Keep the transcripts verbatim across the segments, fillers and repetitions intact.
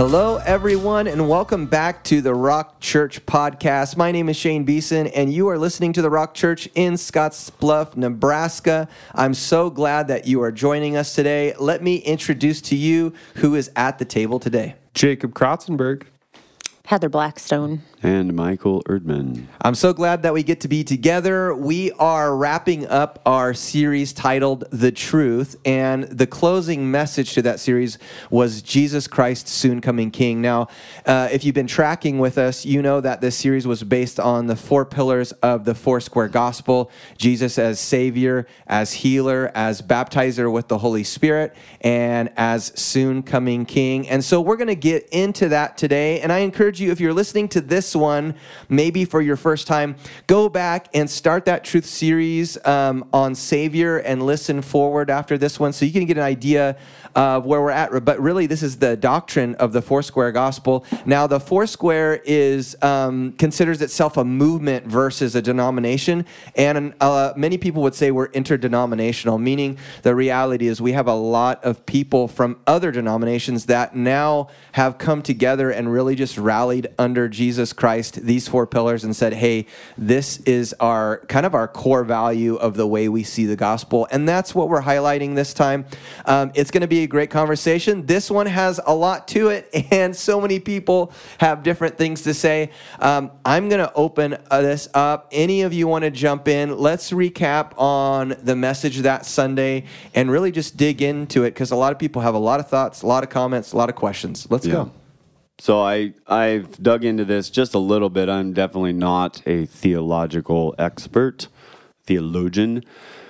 Hello, everyone, and welcome back to the Rock Church podcast. My name is Shane Beeson, and you are listening to the Rock Church in Scottsbluff, Nebraska. I'm so glad that you are joining us today. Let me introduce to you who is at the table today. Jacob Krotzenberg. Heather Blackstone. And Michael Erdman. I'm so glad that we get to be together. We are wrapping up our series titled The Truth, and the closing message to that series was Jesus Christ, Soon Coming King. Now, uh, if you've been tracking with us, you know that this series was based on the four pillars of the Foursquare Gospel: Jesus as Savior, as Healer, as Baptizer with the Holy Spirit, and as Soon Coming King. And so we're going to get into that today, and I encourage you, if you're listening to this one, maybe for your first time, go back and start that truth series um, on Savior and listen forward after this one so you can get an idea of where we're at. But really, this is the doctrine of the Foursquare Gospel. Now, the Foursquare is um, considers itself a movement versus a denomination, and uh, many people would say we're interdenominational, meaning the reality is we have a lot of people from other denominations that now have come together and really just rallied under Jesus Christ, these four pillars, and said, hey, this is our kind of our core value of the way we see the gospel. And that's what we're highlighting this time. Um, it's going to be a great conversation. This one has a lot to it, and so many people have different things to say. Um, I'm going to open uh, this up. Any of you want to jump in? Let's recap on the message that Sunday and really just dig into it, because a lot of people have a lot of thoughts, a lot of comments, a lot of questions. Let's Yeah. go. So I, I've dug into this just a little bit. I'm definitely not a theological expert, theologian.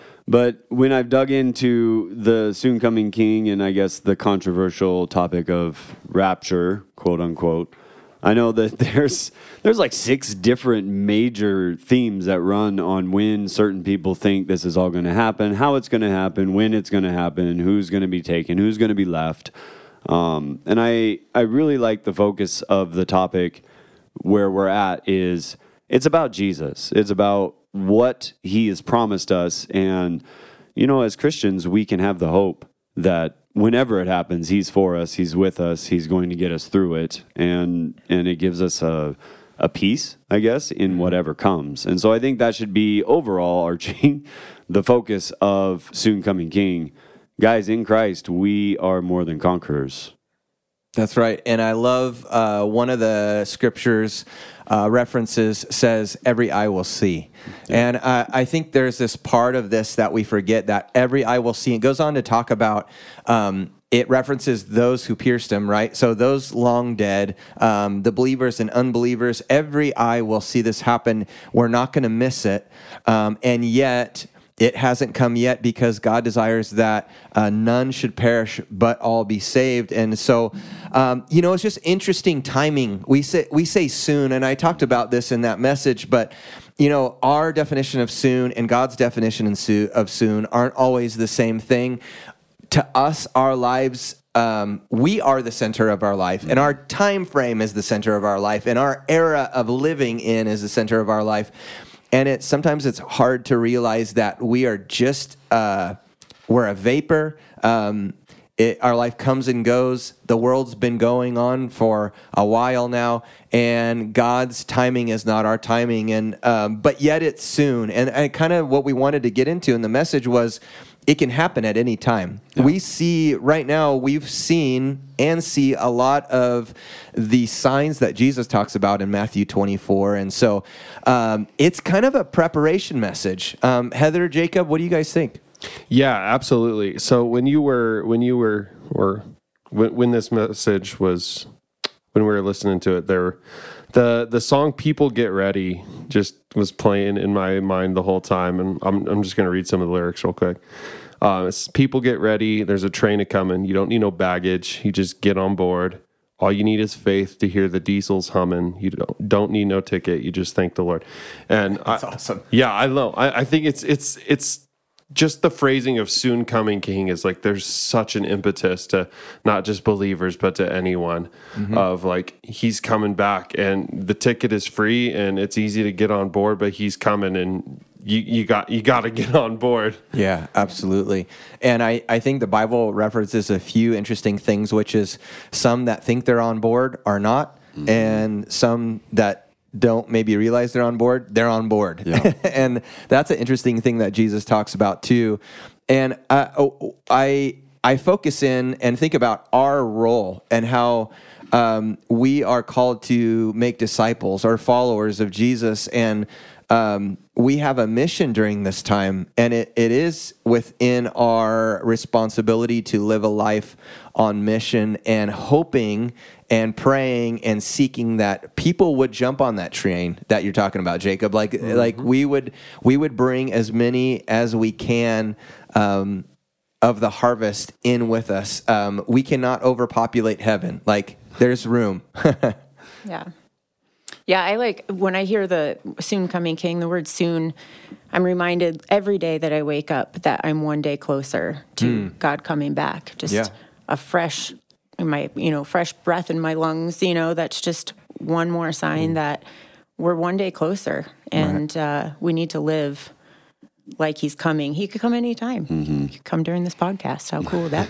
But when I've dug into the soon coming king and I guess the controversial topic of rapture, quote unquote, I know that there's there's like six different major themes that run on when certain people think this is all going to happen, how it's going to happen, when it's going to happen, who's going to be taken, who's going to be left. Um, and I, I really like the focus of the topic where we're at is it's about Jesus. It's about what he has promised us. And, you know, as Christians, we can have the hope that whenever it happens, he's for us, he's with us, he's going to get us through it. And, and it gives us a, a peace, I guess, in whatever comes. And so I think that should be overall arching the focus of Soon Coming King. Guys, in Christ, we are more than conquerors. That's right. And I love uh, one of the scriptures uh, references says, every eye will see. Yeah. And uh, I think there's this part of this that we forget, that every eye will see. It goes on to talk about, um, it references those who pierced him, right? So those long dead, um, the believers and unbelievers, every eye will see this happen. We're not going to miss it. Um, and yet... it hasn't come yet because God desires that uh, none should perish, but all be saved. And so, um, you know, it's just interesting timing. We say we say soon, and I talked about this in that message, but, you know, our definition of soon and God's definition of soon aren't always the same thing. To us, our lives, um, we are the center of our life, and our time frame is the center of our life, and our era of living in is the center of our life. And it sometimes it's hard to realize that we are just, uh, we're a vapor. Um, it, our life comes and goes. The world's been going on for a while now, and God's timing is not our timing. And um, but yet it's soon. And, and kind of what we wanted to get into in the message was it can happen at any time. Yeah. We see right now, we've seen and see a lot of the signs that Jesus talks about in Matthew twenty-four. And so um, it's kind of a preparation message. Um, Heather, Jacob, what do you guys think? Yeah, absolutely. So when you were, when you were, or when, when this message was, when we were listening to it, there, the the song "People Get Ready" just was playing in my mind the whole time, and I'm I'm just going to read some of the lyrics real quick. Uh, it's, people get ready. There's a train a coming. You don't need no baggage. You just get on board. All you need is faith to hear the diesels humming. You don't don't need no ticket. You just thank the Lord. And that's I, awesome. Yeah, I know. I, I think it's it's it's. Just the phrasing of soon coming king is like there's such an impetus to not just believers but to anyone mm-hmm. of like he's coming back and the ticket is free and it's easy to get on board, but he's coming and you you got you got to get on board. Yeah, absolutely. And I, I think the Bible references a few interesting things, which is some that think they're on board are not, mm-hmm. and some that don't maybe realize they're on board, they're on board. Yeah. And that's an interesting thing that Jesus talks about too. And I, oh, I, I focus in and think about our role and how um, we are called to make disciples or followers of Jesus. And um, we have a mission during this time, and it, it is within our responsibility to live a life on mission and hoping and praying and seeking that people would jump on that train that you're talking about, Jacob. Like, mm-hmm. like we would, we would bring as many as we can um, of the harvest in with us. Um, we cannot overpopulate heaven. Like, there's room. Yeah. Yeah, I like, when I hear the soon coming king, the word soon, I'm reminded every day that I wake up that I'm one day closer to mm. God coming back. Just yeah. a fresh, my, you know, fresh breath in my lungs, you know, that's just one more sign mm. that we're one day closer, and right. uh, we need to live like he's coming. He could come anytime. Mm-hmm. He could come during this podcast. How cool would that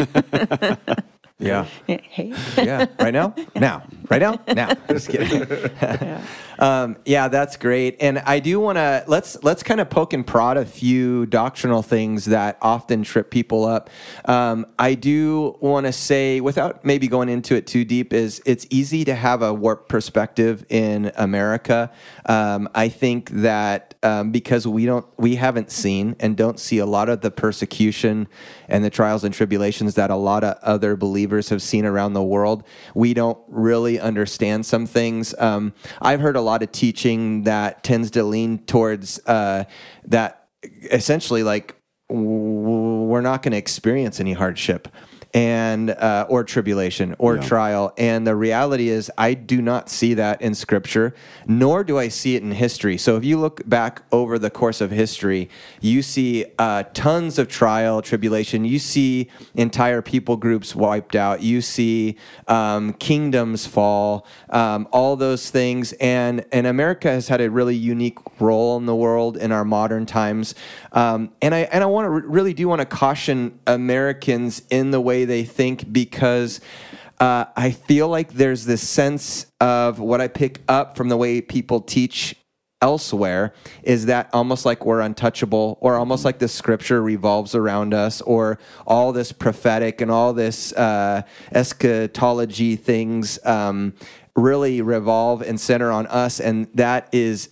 be? Yeah. Hey. Yeah. Right now? Now. Right now? Now. Just kidding. yeah. Um, yeah, that's great. And I do want to, let's let's kind of poke and prod a few doctrinal things that often trip people up. Um, I do want to say, without maybe going into it too deep, is it's easy to have a warped perspective in America. Um, I think that um, because we don't, we haven't seen and don't see a lot of the persecution and the trials and tribulations that a lot of other believers have seen around the world, we don't really understand some things. Um, I've heard a lot of teaching that tends to lean towards uh, that essentially like w- we're not going to experience any hardship and uh, or tribulation or yeah. trial. And the reality is I do not see that in Scripture, nor do I see it in history. So if you look back over the course of history, you see uh, tons of trial, tribulation. You see entire people groups wiped out. You see um, kingdoms fall, um, all those things. And, and America has had a really unique role in the world in our modern times. Um, and I and I want to re- really do want to caution Americans in the way they think, because uh, I feel like there's this sense of what I pick up from the way people teach elsewhere is that almost like we're untouchable, or almost like the Scripture revolves around us, or all this prophetic and all this uh, eschatology things um, really revolve and center on us, and that is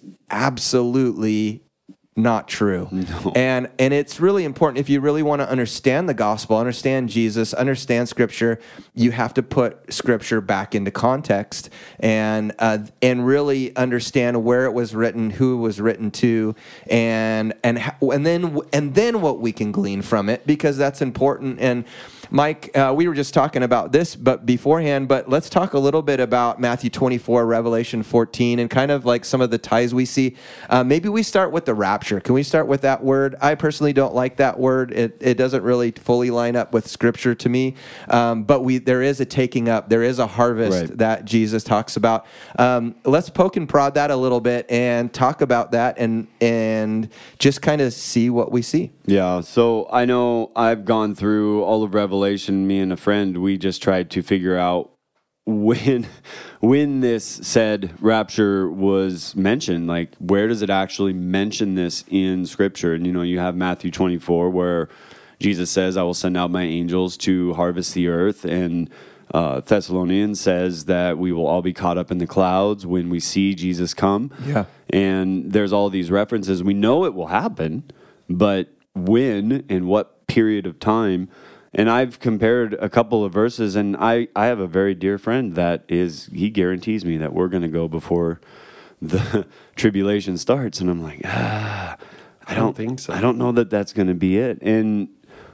absolutely not true. No. And and it's really important, if you really want to understand the gospel, understand Jesus, understand Scripture, you have to put Scripture back into context and uh, and really understand where it was written, who it was written to, and and and then and then what we can glean from it, because that's important. And Mike, uh, we were just talking about this, but beforehand, but let's talk a little bit about Matthew twenty-four, Revelation fourteen, and kind of like some of the ties we see. Uh, maybe we start with the rapture. Can we start with that word? I personally don't like that word. It it doesn't really fully line up with Scripture to me. Um, but we there is a taking up. There is a harvest right. that Jesus talks about. Um, let's poke and prod that a little bit and talk about that, and and just kind of see what we see. Yeah, so I know I've gone through all of Revelation. Me and a friend, we just tried to figure out when when this said rapture was mentioned. Like, where does it actually mention this in Scripture? And, you know, you have Matthew twenty-four, where Jesus says, I will send out my angels to harvest the earth. And uh, Thessalonians says that we will all be caught up in the clouds when we see Jesus come. Yeah. And there's all these references. We know it will happen, but when and what period of time? And I've compared a couple of verses, and I, I have a very dear friend that is, he guarantees me that we're going to go before the tribulation starts. And I'm like, ah, I, I don't, don't think so. I don't know that that's going to be it. And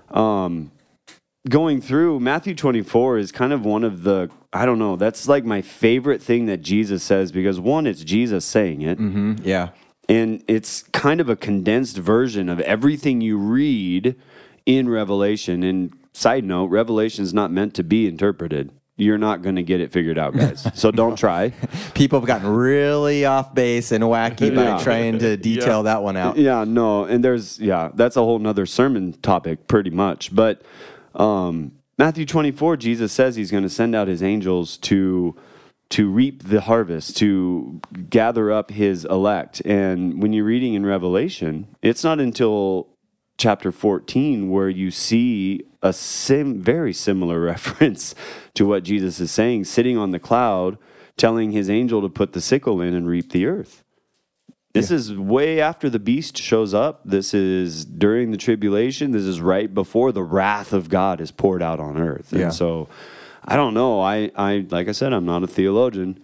um, going through Matthew twenty-four is kind of one of the, I don't know, that's like my favorite thing that Jesus says, because one, it's Jesus saying it. Mm-hmm. Yeah. And it's kind of a condensed version of everything you read in Revelation. And side note, Revelation is not meant to be interpreted. you're not going to get it figured out, guys. So don't try. People have gotten really off base and wacky by Yeah. trying to detail Yeah. that one out. Yeah, no, and there's yeah, that's a whole nother sermon topic, pretty much. But um, Matthew twenty-four, Jesus says he's going to send out his angels to to reap the harvest, to gather up his elect. And when you're reading in Revelation, it's not until chapter fourteen where you see a sim, very similar reference to what Jesus is saying, sitting on the cloud, telling his angel to put the sickle in and reap the earth. This is way after the beast shows up. This is during the tribulation. This is right before the wrath of God is poured out on earth. And Yeah. so I don't know. I, I like I said, I'm not a theologian,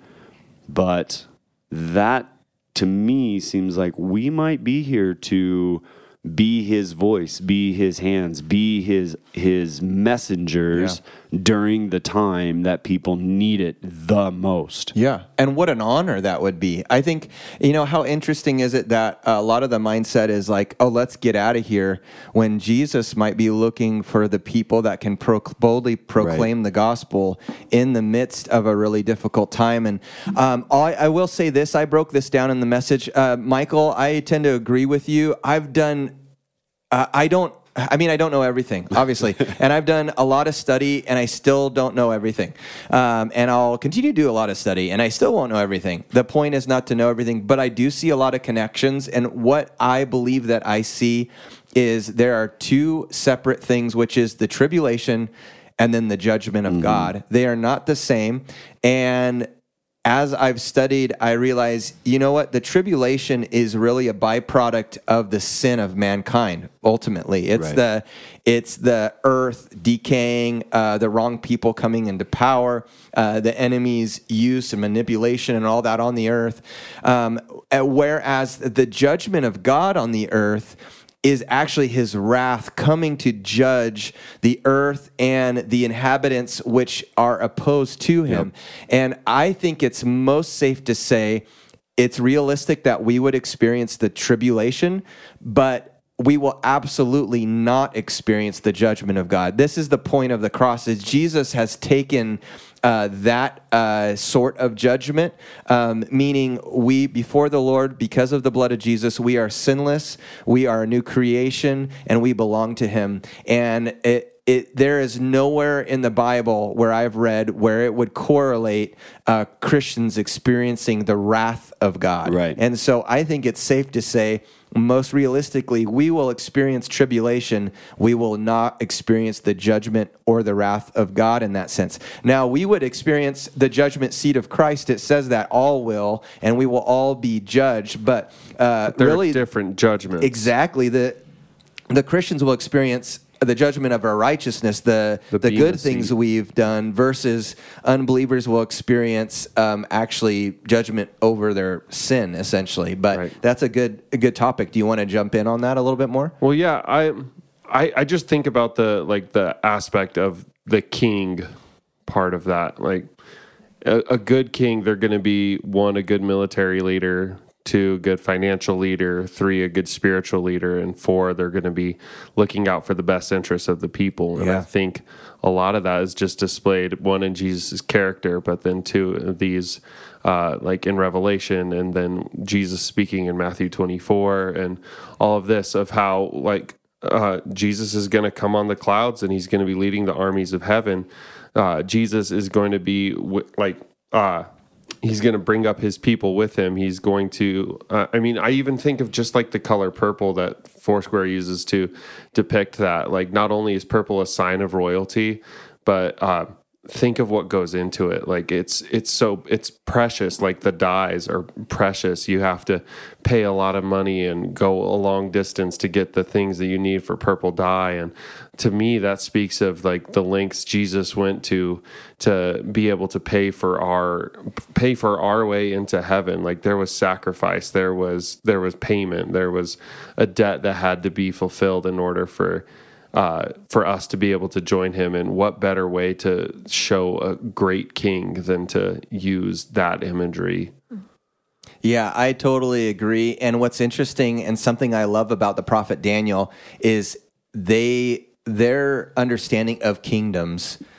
but that to me seems like we might be here to be his voice, be his hands, be his his messengers during the time that people need it the most. Yeah. And what an honor that would be. I think, you know, how interesting is it that a lot of the mindset is like, oh, let's get out of here, when Jesus might be looking for the people that can pro- boldly proclaim Right. the gospel in the midst of a really difficult time. And um, I, I will say this, I broke this down in the message. Uh, Michael, I tend to agree with you. I've done, uh, I don't, I mean, I don't know everything, obviously, and I've done a lot of study, and I still don't know everything. Um, and I'll continue to do a lot of study, and I still won't know everything. The point is not to know everything, but I do see a lot of connections. And what I believe that I see is there are two separate things, which is the tribulation and then the judgment of God. They are not the same. And as I've studied, I realize, you know what? The tribulation is really a byproduct of the sin of mankind. Ultimately, it's Right. the it's the earth decaying, uh, the wrong people coming into power, uh, the enemy's use and manipulation and all that on the earth. Um, uh, whereas the judgment of God on the earth is actually his wrath coming to judge the earth and the inhabitants which are opposed to him. And I think it's most safe to say it's realistic that we would experience the tribulation, but we will absolutely not experience the judgment of God. This is the point of the cross, is Jesus has taken uh, that uh, sort of judgment, um, meaning we, before the Lord, because of the blood of Jesus, we are sinless, we are a new creation, and we belong to him. And it, It, there is nowhere in the Bible where I've read where it would correlate uh, Christians experiencing the wrath of God. Right. And so I think it's safe to say, most realistically, we will experience tribulation. We will not experience the judgment or the wrath of God in that sense. Now, we would experience the judgment seat of Christ. It says that all will, and we will all be judged. But uh, They're really, different judgments. exactly, the the Christians will experience the judgment of our righteousness, the The the, bema good seat. things we've done, versus unbelievers will experience um, actually judgment over their sin, essentially. But Right. that's a good a good topic. Do you want to jump in on that a little bit more? Well, yeah, I, I, I just think about the like the aspect of the king part of that. Like a, a good king, they're going to be one, a good military leader, two, a good financial leader, three, a good spiritual leader, and four, they're going to be looking out for the best interests of the people. And Yeah. I think a lot of that is just displayed, one, in Jesus' character, but then two, these uh, like in Revelation, and then Jesus speaking in Matthew twenty-four, and all of this of how like uh, Jesus is going to come on the clouds and he's going to be leading the armies of heaven. Uh, Jesus is going to be w- like, uh, he's going to bring up his people with him. He's going to, uh, I mean, I even think of just like the color purple that Foursquare uses to depict that. Like, not only is purple a sign of royalty, but uh, think of what goes into it. Like, it's it's so, it's precious. Like, the dyes are precious. You have to pay a lot of money and go a long distance to get the things that you need for purple dye. And to me, that speaks of like the lengths Jesus went to to be able to pay for our pay for our way into heaven. Like, there was sacrifice, there was there was payment, there was a debt that had to be fulfilled in order for uh, for us to be able to join him. And what better way to show a great king than to use that imagery? Yeah, I totally agree. And what's interesting and something I love about the prophet Daniel is they their understanding of kingdoms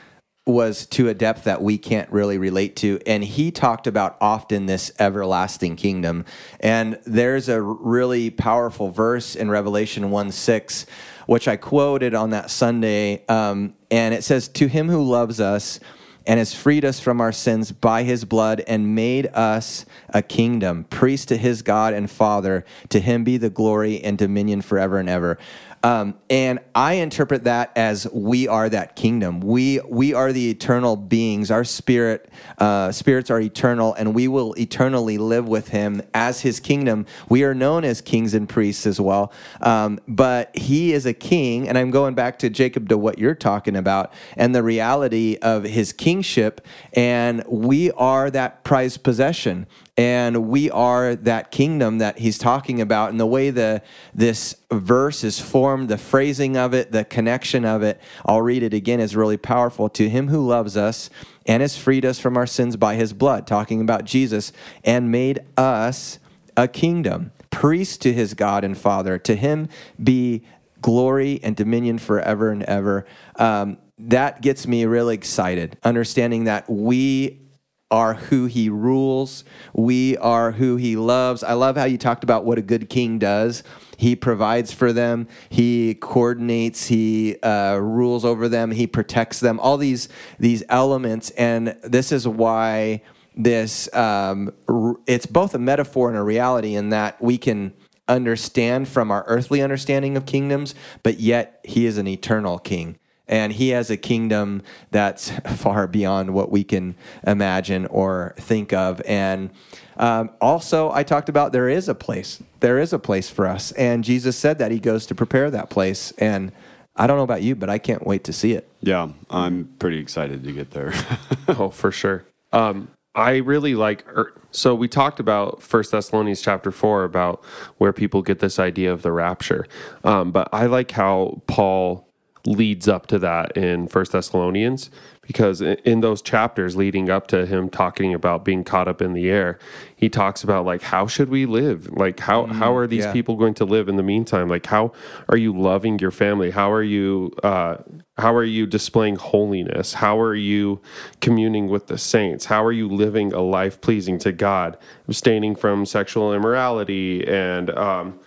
was to a depth that we can't really relate to. And he talked about often this everlasting kingdom. And there's a really powerful verse in Revelation one six, which I quoted on that Sunday. Um, and it says, "To him who loves us and has freed us from our sins by his blood and made us a kingdom, priest to his God and Father, to him be the glory and dominion forever and ever." Um, and I interpret that as we are that kingdom. We we are the eternal beings. Our spirit uh, spirits are eternal, and we will eternally live with him as his kingdom. We are known as kings and priests as well. Um, but he is a king, and I'm going back to Jacob to what you're talking about and the reality of his kingship, and we are that prized possession. And we are that kingdom that he's talking about. And the way the this verse is formed, the phrasing of it, the connection of it, I'll read it again, is really powerful. "To him who loves us and has freed us from our sins by his blood," talking about Jesus, "and made us a kingdom, priest to his God and Father. To him be glory and dominion forever and ever." Um, that gets me really excited, understanding that we are who he rules. We are who he loves. I love how you talked about what a good king does. He provides for them. He coordinates. He uh, rules over them. He protects them. All these these elements, and this is why this um, r- it's both a metaphor and a reality in that we can understand from our earthly understanding of kingdoms, but yet he is an eternal king. And he has a kingdom that's far beyond what we can imagine or think of. And um, also, I talked about there is a place. There is a place for us. And Jesus said that he goes to prepare that place. And I don't know about you, but I can't wait to see it. Yeah, I'm pretty excited to get there. Oh, for sure. Um, I really like, er, so we talked about First Thessalonians chapter four about where people get this idea of the rapture. Um, but I like how Paul leads up to that in First Thessalonians, because in those chapters leading up to him talking about being caught up in the air, he talks about like, how should we live? Like, how, mm, how are these yeah. people going to live in the meantime? Like, how are you loving your family? How are you, uh, how are you displaying holiness? How are you communing with the saints? How are you living a life pleasing to God, abstaining from sexual immorality and, um,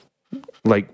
like,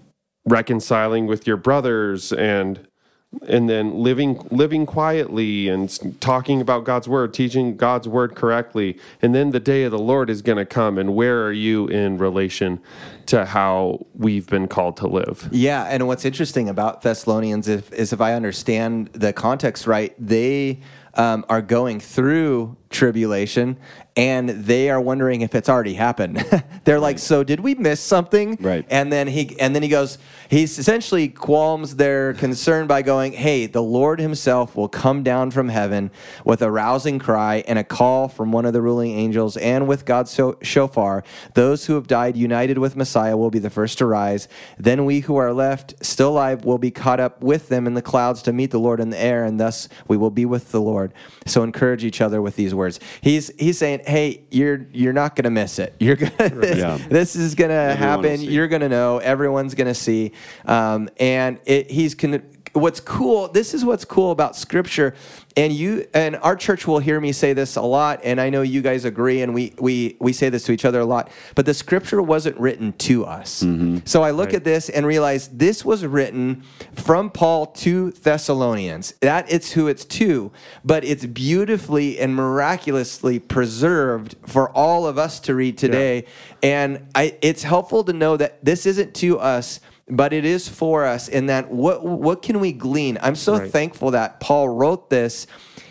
reconciling with your brothers, and and then living living quietly and talking about God's word, teaching God's word correctly. And then the day of the Lord is going to come, and where are you in relation to how we've been called to live? Yeah, and what's interesting about Thessalonians is, is if I understand the context right, they um, are going through tribulation, and they are wondering if it's already happened. They're like, so did we miss something? Right. And then he and then he goes, he's essentially qualms their concern by going, hey, the Lord himself will come down from heaven with a rousing cry and a call from one of the ruling angels, and with God's shofar. Those who have died united with Messiah will be the first to rise. Then we who are left still alive will be caught up with them in the clouds to meet the Lord in the air, and thus we will be with the Lord. So encourage each other with these words. He's he's saying, hey, you're you're not going to miss it. You're gonna, this, yeah. this is going to happen. You're going to know. Everyone's going to see. Um, and it, he's con- what's cool. This is what's cool about Scripture. And you and our church will hear me say this a lot, and I know you guys agree, and we we we say this to each other a lot. But the Scripture wasn't written to us. Mm-hmm. So I look right. at this and realize this was written from Paul to Thessalonians. That it's who it's to, but it's beautifully and miraculously preserved for all of us to read today. Yeah. And I, it's helpful to know that this isn't to us, but it is for us, in that what what can we glean? I'm so right. thankful that Paul wrote this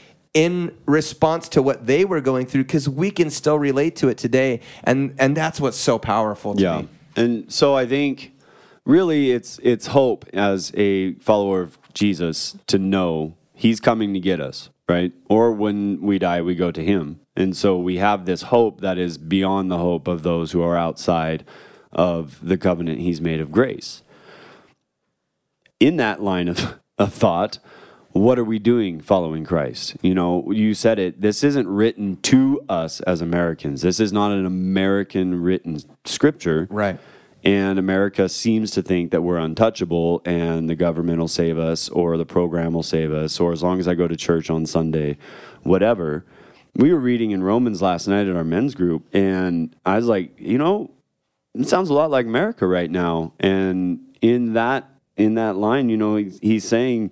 in response to what they were going through, because we can still relate to it today, and and that's what's so powerful to yeah. me. And so I think really it's it's hope as a follower of Jesus to know he's coming to get us, right? Or when we die, we go to him. And so we have this hope that is beyond the hope of those who are outside of the covenant he's made of grace. In that line of, of thought, what are we doing following Christ? You know, you said it, this isn't written to us as Americans. This is not an American written scripture. Right. And America seems to think that we're untouchable and the government will save us or the program will save us or as long as I go to church on Sunday, whatever. We were reading in Romans last night at our men's group, and I was like, you know, it sounds a lot like America right now. And in that in that line, you know, he's, he's saying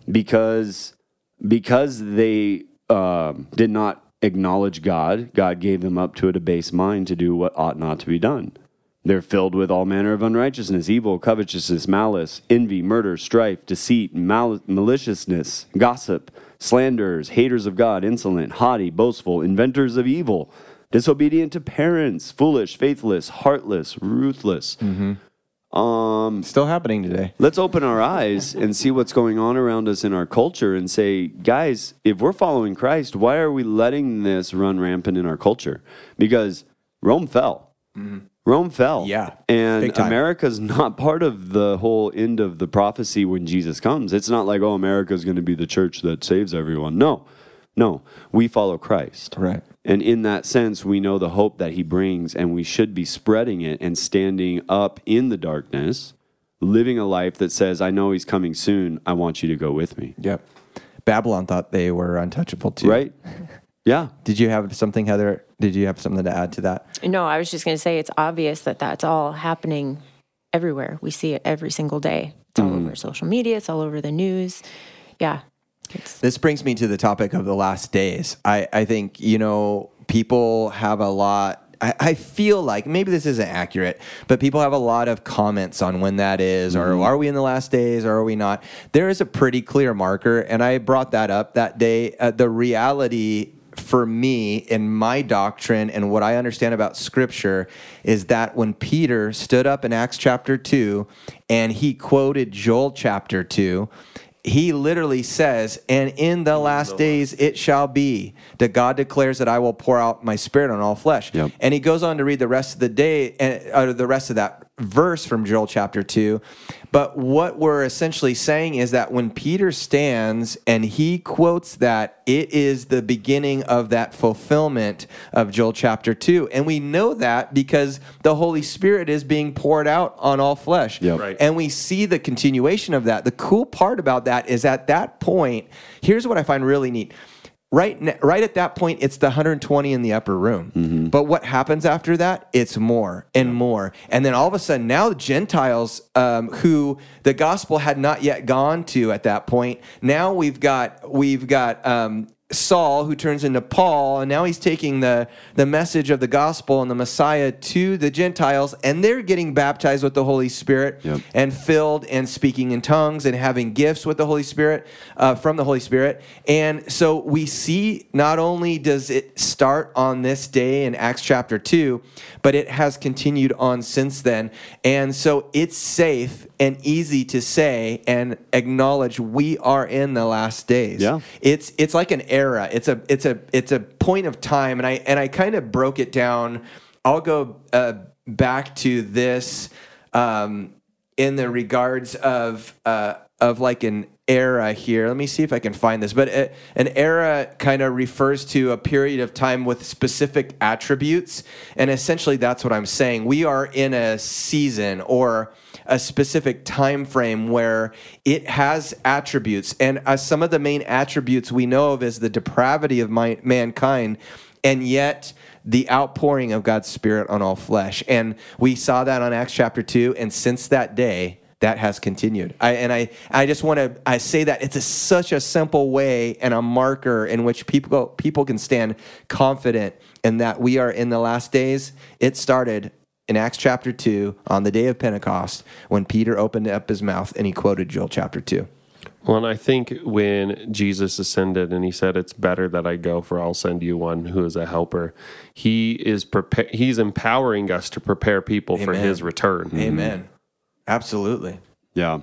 because because they uh, did not acknowledge God, God gave them up to a debased mind to do what ought not to be done. They're filled with all manner of unrighteousness, evil, covetousness, malice, envy, murder, strife, deceit, mal- maliciousness, gossip, slanderers, haters of God, insolent, haughty, boastful, inventors of evil, disobedient to parents, foolish, faithless, heartless, ruthless. Mm-hmm. Um, Still happening today. Let's open our eyes and see what's going on around us in our culture and say, guys, if we're following Christ, why are we letting this run rampant in our culture? Because Rome fell. Mm-hmm. Rome fell. Yeah. And America's not part of the whole end of the prophecy when Jesus comes. It's not like, oh, America's going to be the church that saves everyone. No. No. We follow Christ. Right. And in that sense, we know the hope that he brings, and we should be spreading it and standing up in the darkness, living a life that says, I know he's coming soon. I want you to go with me. Yep. Babylon thought they were untouchable too. Right? Yeah. Did you have something, Heather? Did you have something to add to that? No, I was just going to say it's obvious that that's all happening everywhere. We see it every single day. It's all mm. over social media. It's all over the news. Yeah. It's... This brings me to the topic of the last days. I, I think, you know, people have a lot... I, I feel like, maybe this isn't accurate, but people have a lot of comments on when that is, or mm-hmm. are we in the last days, or are we not? There is a pretty clear marker, and I brought that up that day. Uh, the reality for me in my doctrine and what I understand about Scripture is that when Peter stood up in Acts chapter two and he quoted Joel chapter two, he literally says, and in the last days it shall be that God declares that I will pour out my spirit on all flesh. Yep. And he goes on to read the rest of the day, and uh, the rest of that verse from Joel chapter two. But what we're essentially saying is that when Peter stands and he quotes that, it is the beginning of that fulfillment of Joel chapter two. And we know that because the Holy Spirit is being poured out on all flesh. Yep. Right. And we see the continuation of that. The cool part about that is at that point, here's what I find really neat. Right, right at that point, it's the one hundred twenty in the upper room. Mm-hmm. But what happens after that? It's more and more. And then all of a sudden, now the Gentiles um, who the gospel had not yet gone to at that point, now we've got we've got um, Saul who turns into Paul, and now he's taking the, the message of the gospel and the Messiah to the Gentiles, and they're getting baptized with the Holy Spirit yep. and filled and speaking in tongues and having gifts with the Holy Spirit, uh, from the Holy Spirit. And so we see not only does it start on this day in Acts chapter two, but it has continued on since then. And so it's safe and easy to say and acknowledge we are in the last days. Yeah. It's it's like an era. It's a it's a it's a point of time, and I and I kind of broke it down. I'll go uh, back to this um, in the regards of uh, of like an era here. Let me see if I can find this. But a, an era kind of refers to a period of time with specific attributes, and essentially that's what I'm saying. We are in a season or a specific time frame where it has attributes, and uh, some of the main attributes we know of is the depravity of my, mankind, and yet the outpouring of God's Spirit on all flesh. And we saw that on Acts chapter two, and since that day, that has continued. I, and I, I just want to I say that it's a, such a simple way and a marker in which people people can stand confident in that we are in the last days. It started in Acts chapter two on the day of Pentecost when Peter opened up his mouth and he quoted Joel chapter two. Well, and I think when Jesus ascended and he said, it's better that I go, for I'll send you one who is a helper, he is prepa- he's empowering us to prepare people Amen. For his return. Amen. Mm-hmm. Absolutely. Yeah.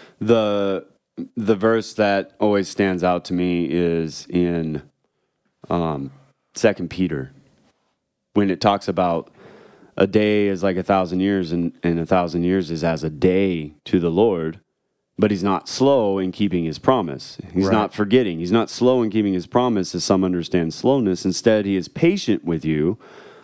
The the verse that always stands out to me is in um, Second Peter, when it talks about a day is like a thousand years, and, and a thousand years is as a day to the Lord. But he's not slow in keeping his promise. He's right. not forgetting. He's not slow in keeping his promise, as some understand slowness. Instead, he is patient with you,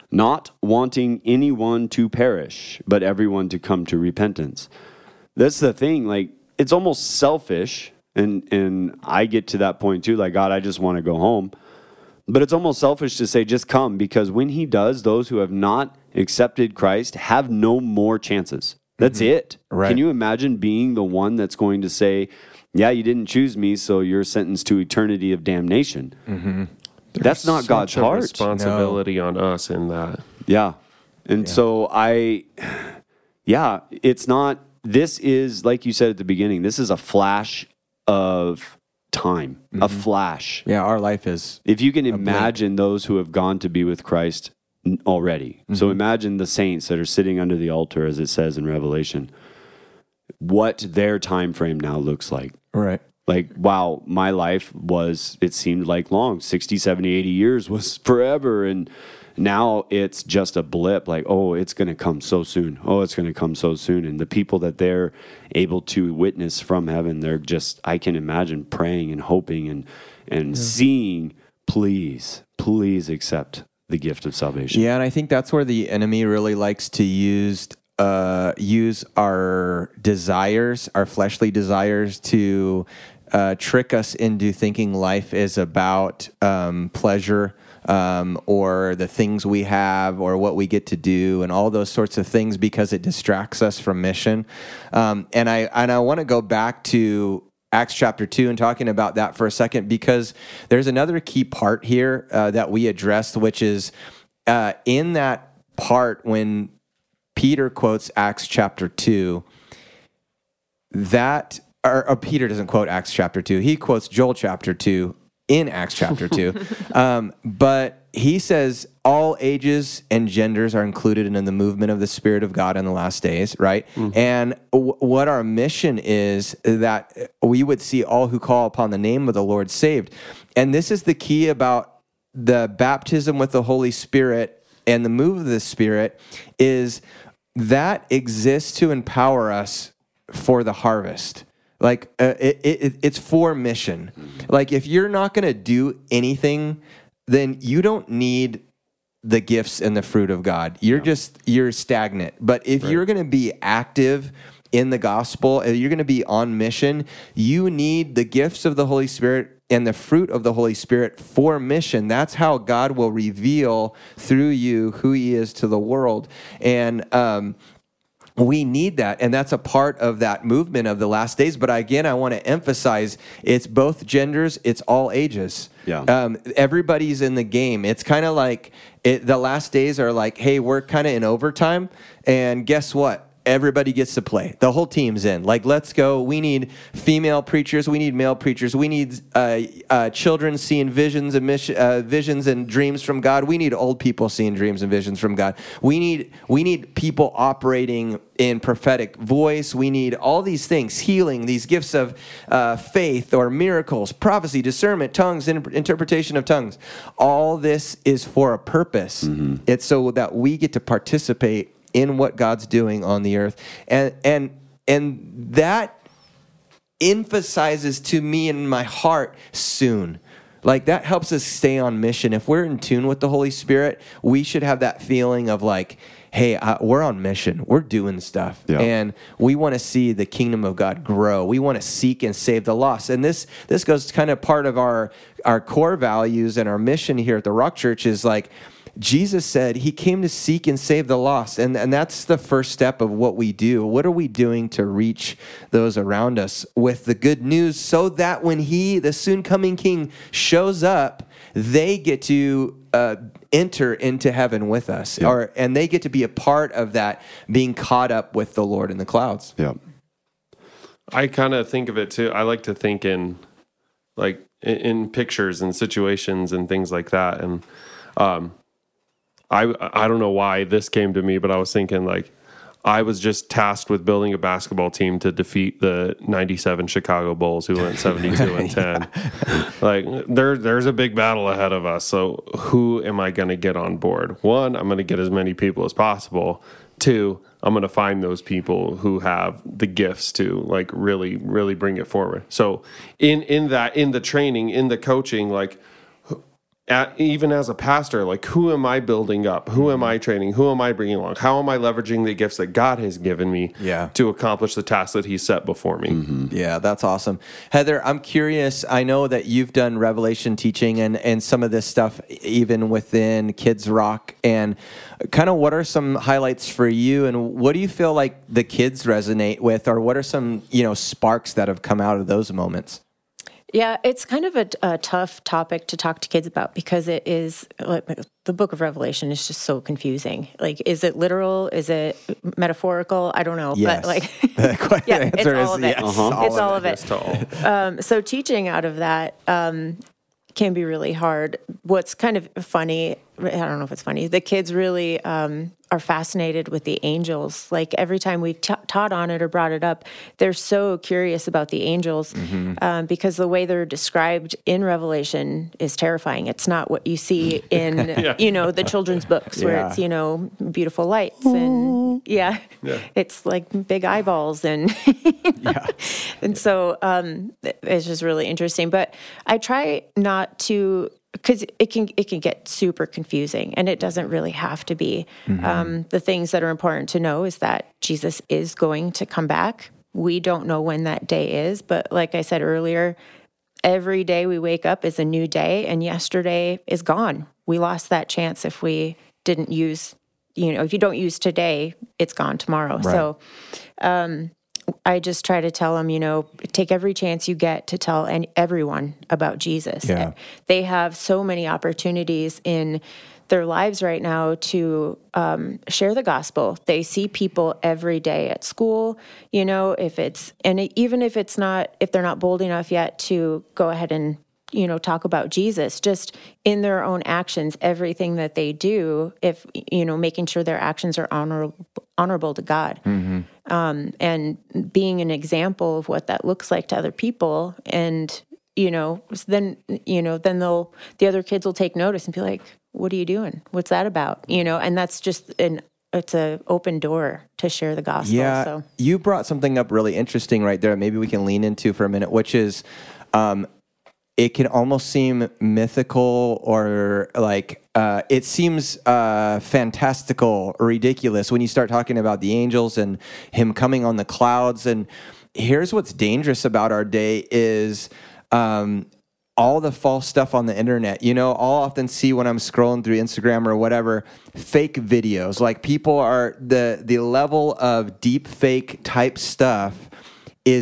not wanting anyone to perish, but everyone to come to repentance. That's the thing. Like, it's almost selfish. And, and I get to that point too. Like, God, I just want to go home. But it's almost selfish to say, just come, because when he does, those who have not accepted Christ have no more chances. That's mm-hmm. it. Right. Can you imagine being the one that's going to say, yeah, you didn't choose me, so you're sentenced to eternity of damnation? Mm-hmm. That's not such God's a heart. responsibility No. on us in that. Yeah. And Yeah. so I, yeah, it's not, this is, like you said at the beginning, this is a flash of time, mm-hmm. a flash. Yeah, our life is. If you can imagine those who have gone to be with Christ already. Mm-hmm. So imagine the saints that are sitting under the altar, as it says in Revelation, what their time frame now looks like. Right. Like, wow, my life was, it seemed like long. sixty, seventy, eighty years was forever. And now it's just a blip, like, oh, it's going to come so soon. Oh, it's going to come so soon. And the people that they're able to witness from heaven, they're just, I can imagine praying and hoping and, and yeah. seeing, please, please accept the gift of salvation. Yeah, and I think that's where the enemy really likes to use uh, use our desires, our fleshly desires, to uh, trick us into thinking life is about um, pleasure, um, or the things we have, or what we get to do, and all those sorts of things, because it distracts us from mission. Um, and I and I want to go back to Acts chapter two and talking about that for a second, because there's another key part here uh, that we addressed, which is uh, in that part when Peter quotes Acts chapter two, that, or, or Peter doesn't quote Acts chapter two, he quotes Joel chapter two in Acts chapter two. um, but he says all ages and genders are included in the movement of the Spirit of God in the last days, right? Mm-hmm. And w- what our mission is that we would see all who call upon the name of the Lord saved. And this is the key about the baptism with the Holy Spirit and the move of the Spirit, is that exists to empower us for the harvest. Like, uh, it, it, it's for mission. Like, if you're not going to do anything, then you don't need the gifts and the fruit of God. You're yeah. just, you're stagnant. But if right. you're going to be active in the gospel, if you're going to be on mission, you need the gifts of the Holy Spirit and the fruit of the Holy Spirit for mission. That's how God will reveal through you who he is to the world. And, um, we need that, and that's a part of that movement of the last days. But again, I want to emphasize, it's both genders, it's all ages. Yeah. Um, everybody's in the game. It's kind of like it, the last days are like, hey, we're kind of in overtime, and guess what? Everybody gets to play. The whole team's in. Like, let's go. We need female preachers. We need male preachers. We need uh, uh, children seeing visions and mission, uh, visions and dreams from God. We need old people seeing dreams and visions from God. We need we need people operating in prophetic voice. We need all these things, healing, these gifts of uh, faith or miracles, prophecy, discernment, tongues, and interpretation of tongues. All this is for a purpose. Mm-hmm. It's so that we get to participate in what God's doing on the earth. And and and that emphasizes to me in my heart soon. Like, that helps us stay on mission. If we're in tune with the Holy Spirit, we should have that feeling of like, hey, uh, we're on mission. We're doing stuff. Yeah. And we want to see the kingdom of God grow. We want to seek and save the lost. And this this goes kind of part of our, our core values and our mission here at the Rock Church is like, Jesus said he came to seek and save the lost. And, and that's the first step of what we do. What are we doing to reach those around us with the good news, so that when he, the soon coming king, shows up, they get to uh, enter into heaven with us, yeah. or and they get to be a part of that, being caught up with the Lord in the clouds. Yeah. I kind of think of it too. I like to think in like in, in pictures and situations and things like that. And, um, I I don't know why this came to me, but I was thinking, like, I was just tasked with building a basketball team to defeat the ninety-seven Chicago Bulls, who went seventy-two and ten. Like, there there's a big battle ahead of us. So who am I going to get on board? One, I'm going to get as many people as possible. Two, I'm going to find those people who have the gifts to, like, really really bring it forward. So in in that in the training, in the coaching, like, at, even as a pastor, like, who am I building up? Who am I training? Who am I bringing along? How am I leveraging the gifts that God has given me Yeah. to accomplish the task that He set before me? Mm-hmm. Yeah, that's awesome. Heather, I'm curious. I know that you've done Revelation teaching and, and some of this stuff even within Kids Rock. And kind of what are some highlights for you? And what do you feel like the kids resonate with? Or what are some, you know, sparks that have come out of those moments? Yeah, it's kind of a, a tough topic to talk to kids about because it is, like, the book of Revelation is just so confusing. Like, is it literal? Is it metaphorical? I don't know. Yes. But like, The yeah, answer it's is all of it. yes. Uh-huh. It's all of it. Yes to all. Um, so teaching out of that um, can be really hard. What's kind of funny, I don't know if it's funny, the kids really um, are fascinated with the angels. Like, every time we've ta- taught on it or brought it up, they're so curious about the angels um, because the way they're described in Revelation is terrifying. It's not what you see in, Yeah. you know, the children's books where Yeah. it's, you know, beautiful lights and yeah, Yeah. it's like big eyeballs and and so um, it's just really interesting. But I try not to, because it can it can get super confusing, and it doesn't really have to be. Um, the things that are important to know is that Jesus is going to come back. We don't know when that day is, but like I said earlier, every day we wake up is a new day, and yesterday is gone. We lost that chance if we didn't use, you know, if you don't use today, it's gone tomorrow. So um, I just try to tell them, you know, take every chance you get to tell any, everyone about Jesus. Yeah. They have so many opportunities in their lives right now to um, share the gospel. They see people every day at school, you know, if it's, and even if it's not, if they're not bold enough yet to go ahead and, you know, talk about Jesus, just in their own actions, everything that they do, if, you know, making sure their actions are honorable, honorable to God. Um, and being an example of what that looks like to other people. And, you know, then, you know, then they'll, the other kids will take notice and be like, what are you doing? What's that about? You know, and that's just an, it's a open door to share the gospel. Yeah, So. you brought something up really interesting right there. Maybe we can lean into for a minute, which is um, it can almost seem mythical or like uh, it seems uh, fantastical or ridiculous when you start talking about the angels and him coming on the clouds. And here's what's dangerous about our day is um, all the false stuff on the internet. You know, I'll often see when I'm scrolling through Instagram or whatever, fake videos. Like people are, the the level of deep fake type stuff is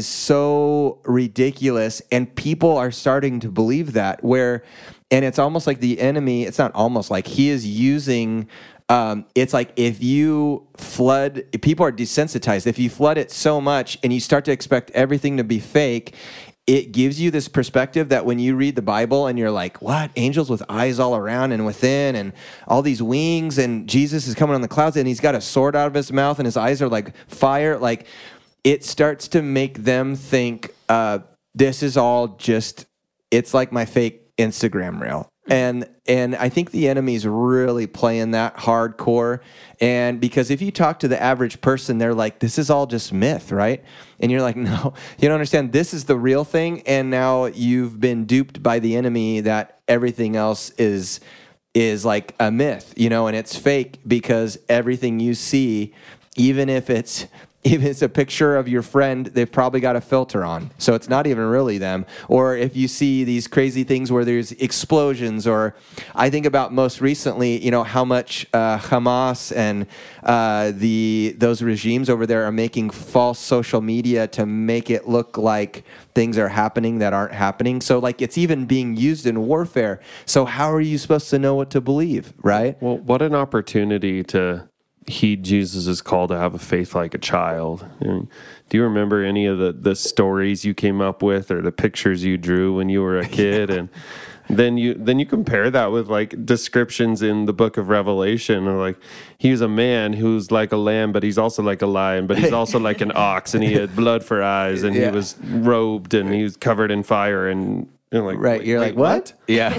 so ridiculous, and people are starting to believe that, where, and it's almost like the enemy, it's not almost like, he is using, um, it's like if you flood, people are desensitized. If you flood it so much and you start to expect everything to be fake, it gives you this perspective that when you read the Bible and you're like, what? Angels with eyes all around and within and all these wings, and Jesus is coming on the clouds and he's got a sword out of his mouth and his eyes are like fire. Like, it starts to make them think uh, this is all just, it's like my fake Instagram reel. And and I think the enemy's really playing that hardcore. And because if you talk to the average person, they're like, this is all just myth, right? And you're like, no, you don't understand. This is the real thing. And now you've been duped by the enemy that everything else is is like a myth, you know, and it's fake, because everything you see, even if it's If it's a picture of your friend, they've probably got a filter on. So it's not even really them. Or if you see these crazy things where there's explosions, or I think about most recently, you know, how much uh, Hamas and uh, the those regimes over there are making false social media to make it look like things are happening that aren't happening. So like it's even being used in warfare. So how are you supposed to know what to believe, right? Well, what an opportunity to heed Jesus' call to have a faith like a child. You know, do you remember any of the, the stories you came up with or the pictures you drew when you were a kid? And then you then you compare that with like descriptions in the book of Revelation, or like he's a man who's like a lamb, but he's also like a lion, but he's also like an ox, and he had blood for eyes, and Yeah. he was robed, and he was covered in fire, and you're like, Right. wait, You're wait, like, what? Yeah.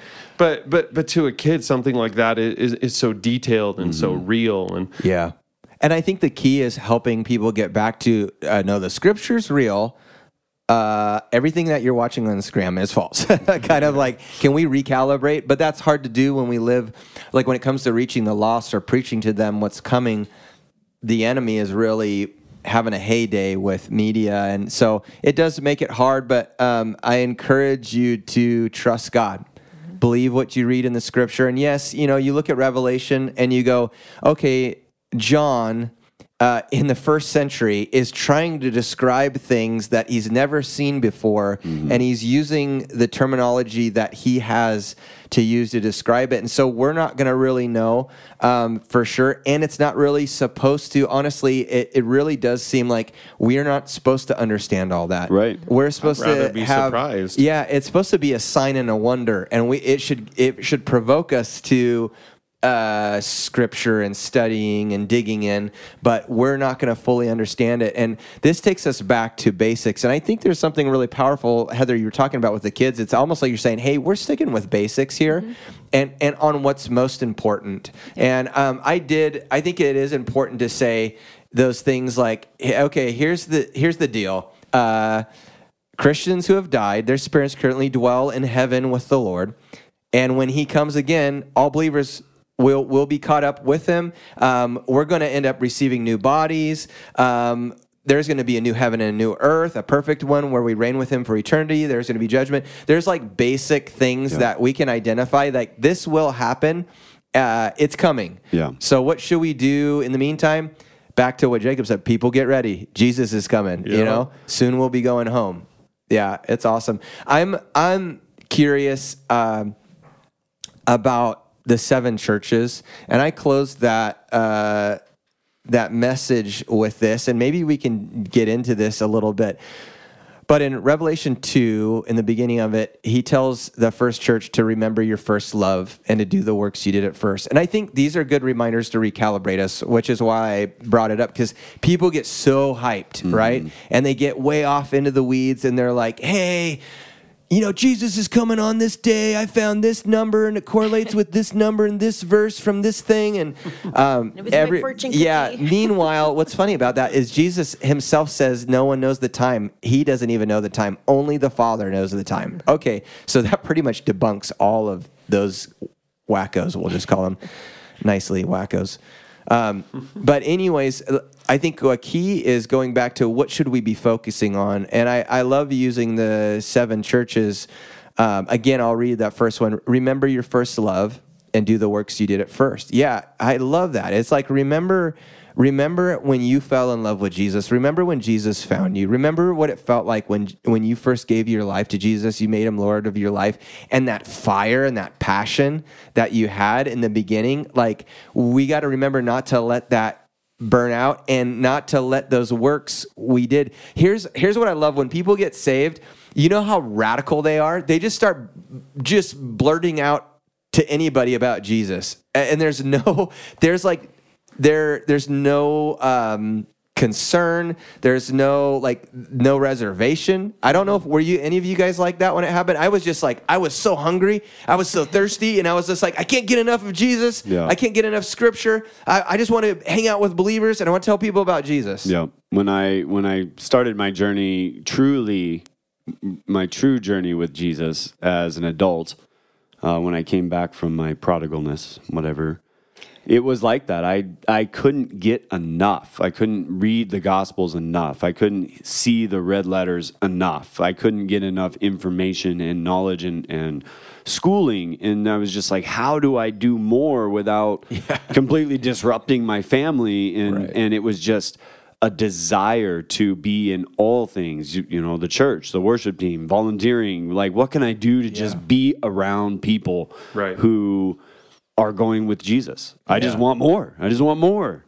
But but but to a kid, something like that is is, is so detailed and so real, and Yeah. And I think the key is helping people get back to, uh, no, the scripture's real. uh, everything that you're watching on Instagram is false. Kind of like, can we recalibrate? But that's hard to do when we live, like when it comes to reaching the lost or preaching to them what's coming. The enemy is really having a heyday with media, and so it does make it hard. But um, I encourage you to trust God. Believe what you read in the scripture. And yes, you know, you look at Revelation and you go, okay, John uh, in the first century is trying to describe things that he's never seen before, mm-hmm. and he's using the terminology that he has to use to describe it. And so we're not going to really know um, for sure. And it's not really supposed to. Honestly, it, it really does seem like we're not supposed to understand all that. Right. We're supposed I'd rather to be have, surprised. Yeah, it's supposed to be a sign and a wonder, and we it should it should provoke us to uh, scripture and studying and digging in, but we're not going to fully understand it. And this takes us back to basics. And I think there's something really powerful, Heather, you were talking about with the kids. It's almost like you're saying, hey, we're sticking with basics here, mm-hmm. and, and on what's most important. And um, I did, I think it is important to say those things like, okay, here's the, here's the deal. Uh, Christians who have died, their spirits currently dwell in heaven with the Lord. And when he comes again, all believers We'll, we'll be caught up with him. Um, we're going to end up receiving new bodies. Um, there's going to be a new heaven and a new earth, a perfect one where we reign with him for eternity. There's going to be judgment. There's like basic things yeah. that we can identify. Like this will happen. Uh, it's coming. Yeah. So what should we do in the meantime? Back to what Jacob said. People get ready. Jesus is coming. Yeah. You know, soon we'll be going home. Yeah, it's awesome. I'm I'm curious um, about the seven churches, and I closed that uh, that message with this, and maybe we can get into this a little bit. But in Revelation two, in the beginning of it, he tells the first church to remember your first love and to do the works you did at first. And I think these are good reminders to recalibrate us, which is why I brought it up, because people get so hyped, mm-hmm. right? And they get way off into the weeds, and they're like, hey, you know, Jesus is coming on this day. I found this number, and it correlates with this number and this verse from this thing. And um, it was every, my fortune cookie. Yeah. Meanwhile, what's funny about that is Jesus himself says no one knows the time. He doesn't even know the time. Only the Father knows the time. Okay, so that pretty much debunks all of those wackos. We'll just call them nicely wackos. Um, but anyways, I think a key is going back to what should we be focusing on. And I, I love using the seven churches. Um, again, I'll read that first one. Remember your first love and do the works you did at first. Yeah, I love that. It's like, remember, remember when you fell in love with Jesus. Remember when Jesus found you. Remember what it felt like when, when you first gave your life to Jesus. You made him Lord of your life. And that fire and that passion that you had in the beginning. Like, we got to remember not to let that burn out and not to let those works we did. Here's here's what I love. When people get saved, you know how radical they are? They just start just blurting out to anybody about Jesus. And there's no, there's like, there there's no um, concern. There's no, like, no reservation. I don't know if, were you, any of you guys like that when it happened? I was just like, I was so hungry. I was so thirsty. And I was just like, I can't get enough of Jesus. Yeah. I can't get enough scripture. I, I just want to hang out with believers, and I want to tell people about Jesus. Yeah. When I, when I started my journey, truly, my true journey with Jesus as an adult, uh, when I came back from my prodigalness, whatever, it was like that. I I couldn't get enough. I couldn't read the Gospels enough. I couldn't see the red letters enough. I couldn't get enough information and knowledge and, and schooling. And I was just like, how do I do more without yeah. completely disrupting my family? And right. and it was just a desire to be in all things, you, you know, the church, the worship team, volunteering. Like, what can I do to yeah. just be around people right. who are going with Jesus? I yeah. just want more. I just want more.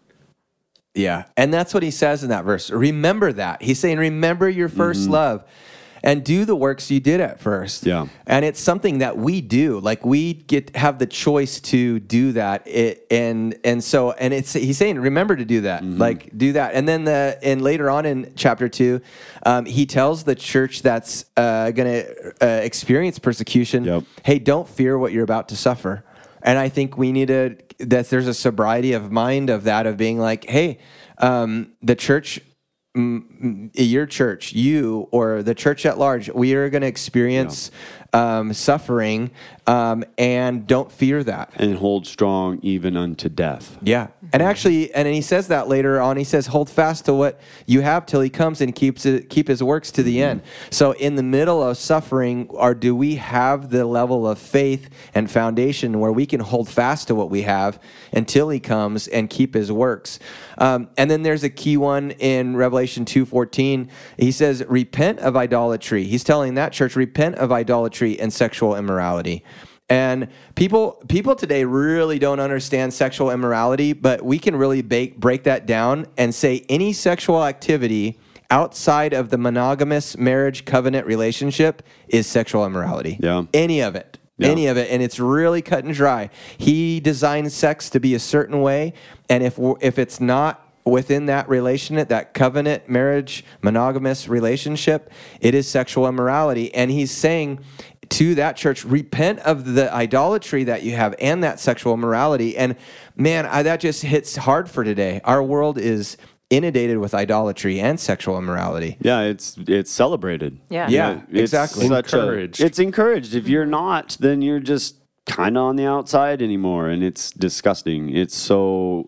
Yeah. And that's what he says in that verse. Remember that. He's saying, remember your first mm-hmm. love and do the works you did at first. Yeah. And it's something that we do. Like, we get have the choice to do that. It, and and so and it's he's saying, remember to do that. Mm-hmm. Like, do that. And then the and later on in chapter two, um, he tells the church that's uh, going to uh, experience persecution, yep. hey, don't fear what you're about to suffer. And I think we need to, that there's a sobriety of mind of that, of being like, hey, um, the church m- your church, you or the church at large, we are going to experience yeah. um, suffering, um, and don't fear that. And hold strong even unto death. Yeah. And actually, and he says that later on, he says, hold fast to what you have till he comes and keeps it, keep his works to the end. So in the middle of suffering, or do we have the level of faith and foundation where we can hold fast to what we have until he comes and keep his works? Um, and then there's a key one in Revelation two fourteen. He says, repent of idolatry. He's telling that church, repent of idolatry and sexual immorality. And people people today really don't understand sexual immorality, but we can really bake, break that down and say any sexual activity outside of the monogamous marriage covenant relationship is sexual immorality. Yeah. Any of it. Yeah. Any of it, and it's really cut and dry. He designed sex to be a certain way, and if if it's not within that relationship, that covenant, marriage, monogamous relationship, it is sexual immorality. And he's saying to that church, repent of the idolatry that you have and that sexual immorality. And man, I, that just hits hard for today. Our world is inundated with idolatry and sexual immorality. Yeah, it's it's celebrated. Yeah, yeah, It's exactly. such Encouraged. A, it's encouraged. If you're not, then you're just kind of on the outside anymore, and it's disgusting. It's so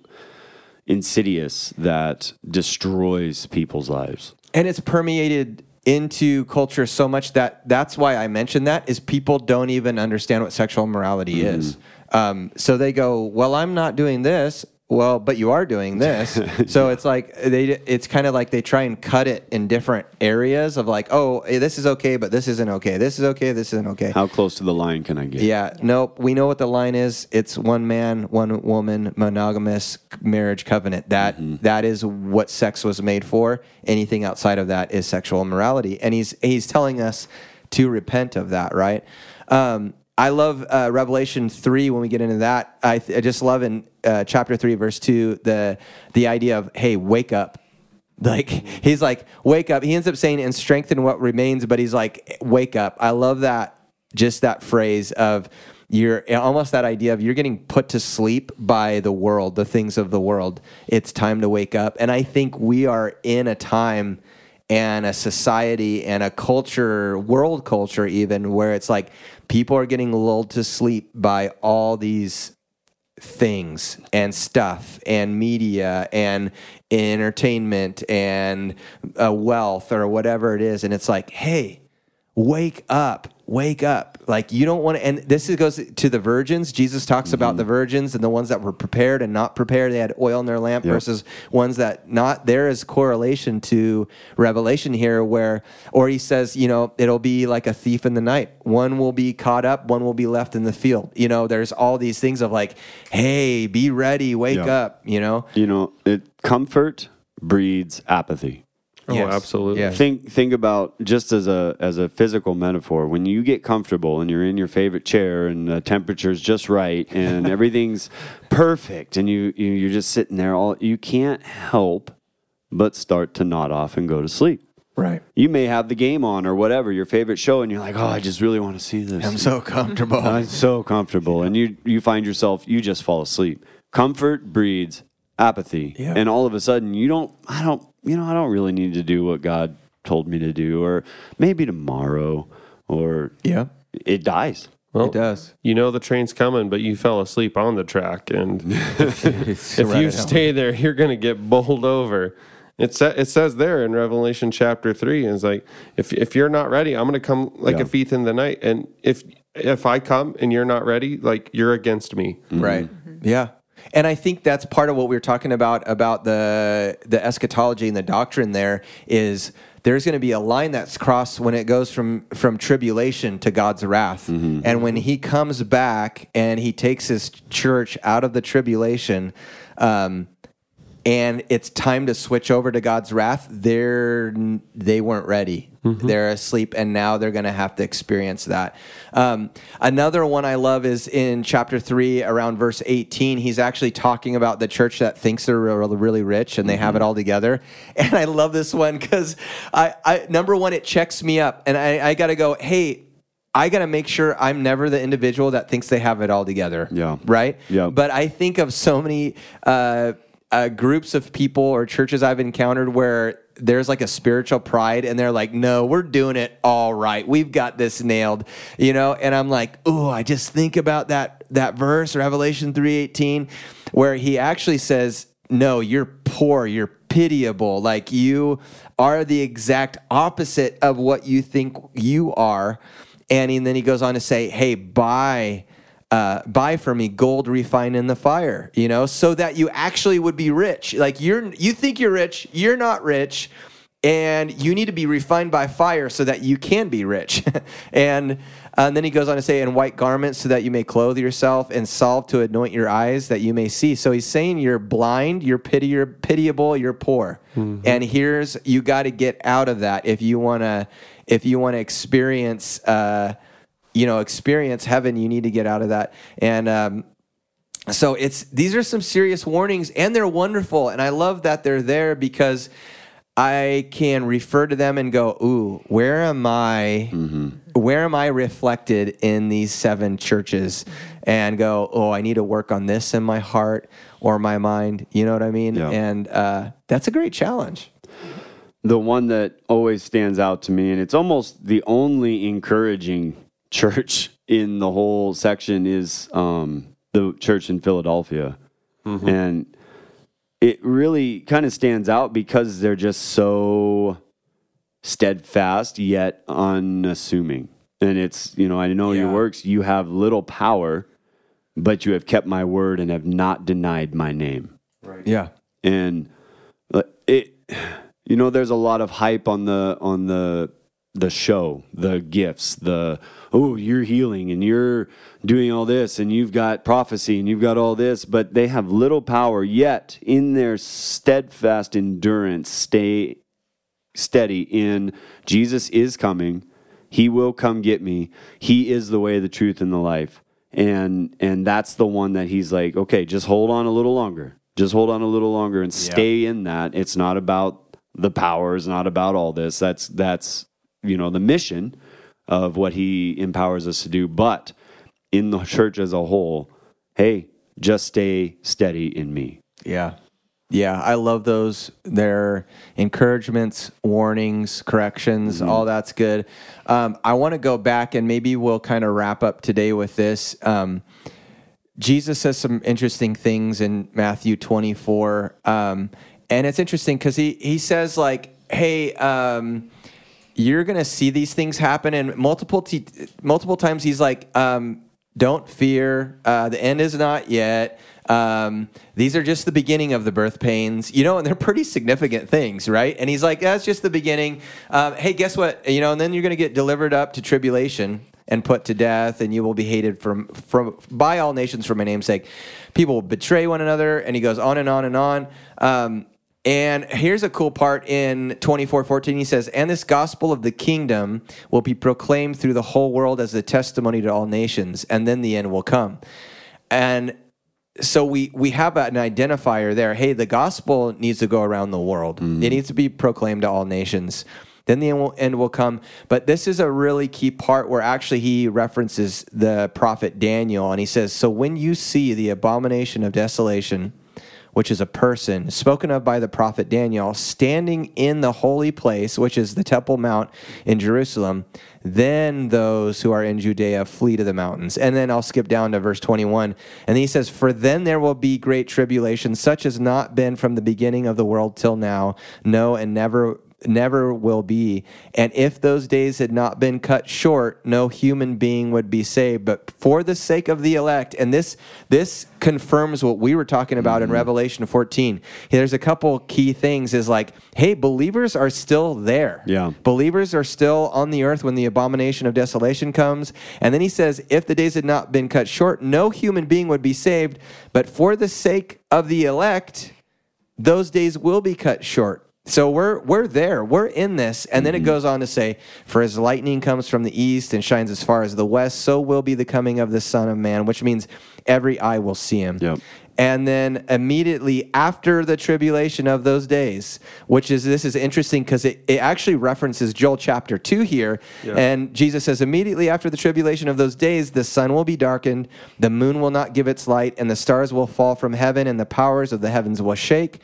insidious that destroys people's lives. And it's permeated into culture so much that that's why I mentioned that, is people don't even understand what sexual immorality mm-hmm. is. Um, so they go, well, I'm not doing this. Well, but you are doing this. So it's like they it's kind of like they try and cut it in different areas of like, oh, hey, this is okay, but this isn't okay. This is okay, this isn't okay. How close to the line can I get? Yeah, nope. We know what the line is. It's one man, one woman, monogamous marriage covenant. That mm-hmm. that is what sex was made for. Anything outside of that is sexual immorality. And he's he's telling us to repent of that, right? Um, I love uh, Revelation three when we get into that. I, th- I just love in uh, chapter three, verse two, the the idea of, hey, wake up. Like, he's like, wake up. He ends up saying, and strengthen what remains, but he's like, wake up. I love that, just that phrase of, you're almost that idea of you're getting put to sleep by the world, the things of the world. It's time to wake up. And I think we are in a time and a society and a culture, world culture even, where it's like people are getting lulled to sleep by all these things and stuff and media and entertainment and uh, wealth or whatever it is. And it's like, hey, wake up, wake up. Like, you don't want to, and this is, goes to the virgins. Jesus talks mm-hmm. about the virgins and the ones that were prepared and not prepared. They had oil in their lamp yep. versus ones that not. There is correlation to Revelation here where, or he says, you know, it'll be like a thief in the night. One will be caught up, one will be left in the field. You know, there's all these things of like, hey, be ready, wake yep. up, you know. You know, it, comfort breeds apathy. Oh, yes. Absolutely. Yes. Think think about, just as a as a physical metaphor, when you get comfortable and you're in your favorite chair and the temperature's just right and everything's perfect and you, you you're just sitting there, all you can't help but start to nod off and go to sleep. Right. You may have the game on or whatever, your favorite show, and you're like, oh, I just really want to see this. I'm so comfortable. I'm so comfortable. And you you find yourself, you just fall asleep. Comfort breeds apathy. Yeah. And all of a sudden, you don't, I don't, you know, I don't really need to do what God told me to do, or maybe tomorrow, or yeah, it dies. Well, it does. You know the train's coming, but you fell asleep on the track, and if, if you stay there, you're going to get bowled over. It, sa- it says there in Revelation chapter three, it's like, if if you're not ready, I'm going to come like yeah. a thief in the night, and if if I come and you're not ready, like, you're against me. Mm-hmm. Right. Mm-hmm. Yeah. And I think that's part of what we were talking about, about the the eschatology and the doctrine there, is there's going to be a line that's crossed when it goes from, from tribulation to God's wrath. Mm-hmm. And when he comes back and he takes his church out of the tribulation, um, and it's time to switch over to God's wrath, they're, they weren't ready. Mm-hmm. They're asleep, and now they're going to have to experience that. Um, another one I love is in chapter three, around verse eighteen. He's actually talking about the church that thinks they're really, really rich and they mm-hmm. have it all together. And I love this one because, I, I, number one, it checks me up. And I, I got to go, hey, I got to make sure I'm never the individual that thinks they have it all together. Yeah. Right? Yeah. But I think of so many uh, uh, groups of people or churches I've encountered where there's like a spiritual pride, and they're like, no, we're doing it all right. We've got this nailed, you know? And I'm like, oh, I just think about that, that verse, Revelation three eighteen, where he actually says, no, you're poor, you're pitiable. Like, you are the exact opposite of what you think you are. And, he, and then he goes on to say, hey, buy Uh, buy from me gold refined in the fire, you know, so that you actually would be rich. Like, you're, you think you're rich, you're not rich, and you need to be refined by fire so that you can be rich. and, uh, and then he goes on to say, in white garments so that you may clothe yourself, and salve to anoint your eyes that you may see. So he's saying you're blind, you're pity, you're pitiable, you're poor. Mm-hmm. And here's, you got to get out of that if you want to, if you want to experience, uh, you know, experience heaven, you need to get out of that. And um, so it's these are some serious warnings, and they're wonderful. And I love that they're there because I can refer to them and go, ooh, where am I? Mm-hmm. Where am I reflected in these seven churches? And go, oh, I need to work on this in my heart or my mind. You know what I mean? Yeah. And uh, that's a great challenge. The one that always stands out to me, and it's almost the only encouraging church in the whole section, is um, the church in Philadelphia. Mm-hmm. And it really kind of stands out because they're just so steadfast yet unassuming. And it's, you know, I know yeah. your works, you have little power, but you have kept my word and have not denied my name. Right. Yeah. And it, you know, there's a lot of hype on the, on the, the show, the gifts, the, oh, you're healing and you're doing all this and you've got prophecy and you've got all this, but they have little power, yet in their steadfast endurance, stay steady in Jesus is coming. He will come get me. He is the way, the truth, and the life. And and that's the one that he's like, okay, just hold on a little longer. Just hold on a little longer and stay yeah. in that. It's not about the power. It's not about all this. That's that's you know, the mission of what he empowers us to do. But in the church as a whole, hey, just stay steady in me. Yeah. Yeah, I love those. They're encouragements, warnings, corrections, mm-hmm. all that's good. Um, I want to go back, and maybe we'll kind of wrap up today with this. Um, Jesus says some interesting things in Matthew twenty-four. Um, and it's interesting because he, he says, like, hey, um, you're going to see these things happen. And multiple t- multiple times he's like, um, don't fear. Uh, the end is not yet. Um, these are just the beginning of the birth pains, you know, and they're pretty significant things, right? And he's like, that's just the beginning. Um, hey, guess what? You know, and then you're going to get delivered up to tribulation and put to death, and you will be hated from, from by all nations for my name's sake. People will betray one another, and he goes on and on and on. Um, And here's a cool part in twenty-four fourteen. He says, and this gospel of the kingdom will be proclaimed through the whole world as a testimony to all nations, and then the end will come. And so we, we have an identifier there. Hey, the gospel needs to go around the world. Mm-hmm. It needs to be proclaimed to all nations. Then the end will, end will come. But this is a really key part where actually he references the prophet Daniel, and he says, so when you see the abomination of desolation, which is a person spoken of by the prophet Daniel, standing in the holy place, which is the Temple Mount in Jerusalem, then those who are in Judea flee to the mountains. And then I'll skip down to verse twenty-one. And he says, for then there will be great tribulation, such as not been from the beginning of the world till now, no, and never never will be. And if those days had not been cut short, no human being would be saved. But for the sake of the elect, and this this confirms what we were talking about mm-hmm. in Revelation fourteen. There's a couple key things is like, hey, believers are still there. Yeah. Believers are still on the earth when the abomination of desolation comes. And then he says, if the days had not been cut short, no human being would be saved. But for the sake of the elect, those days will be cut short. So we're we're there. We're in this. And then it goes on to say, for as lightning comes from the east and shines as far as the west, so will be the coming of the Son of Man, which means every eye will see him. Yep. And then immediately after the tribulation of those days, which is, this is interesting because it, it actually references Joel chapter two here. Yeah. And Jesus says, immediately after the tribulation of those days, the sun will be darkened, the moon will not give its light, and the stars will fall from heaven, and the powers of the heavens will shake.